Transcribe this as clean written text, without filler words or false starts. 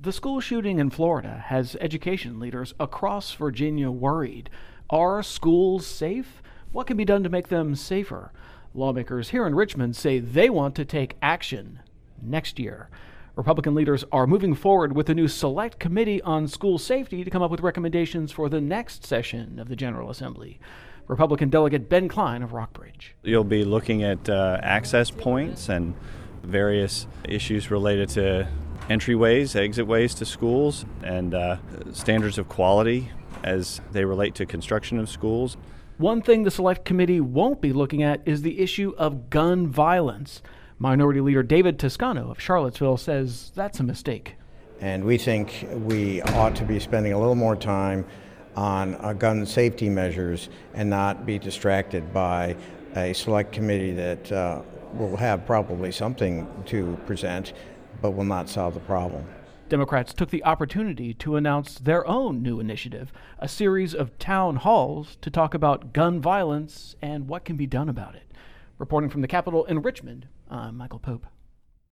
The school shooting in Florida has education leaders across Virginia worried. Are schools safe? What can be done to make them safer? Lawmakers here in Richmond say they want to take action next year. Republican leaders are moving forward with a new select committee on school safety to come up with recommendations for the next session of the General Assembly. Republican Delegate Ben Cline of Rockbridge. You'll be looking at access points and various issues related to entryways, exitways to schools, and standards of quality as they relate to construction of schools. One thing the Select Committee won't be looking at is the issue of gun violence. Minority Leader David Toscano of Charlottesville says that's a mistake. And we think we ought to be spending a little more time on gun safety measures and not be distracted by a select committee that will have probably something to present, but will not solve the problem. Democrats took the opportunity to announce their own new initiative, a series of town halls to talk about gun violence and what can be done about it. Reporting from the Capitol in Richmond, I'm Michael Pope.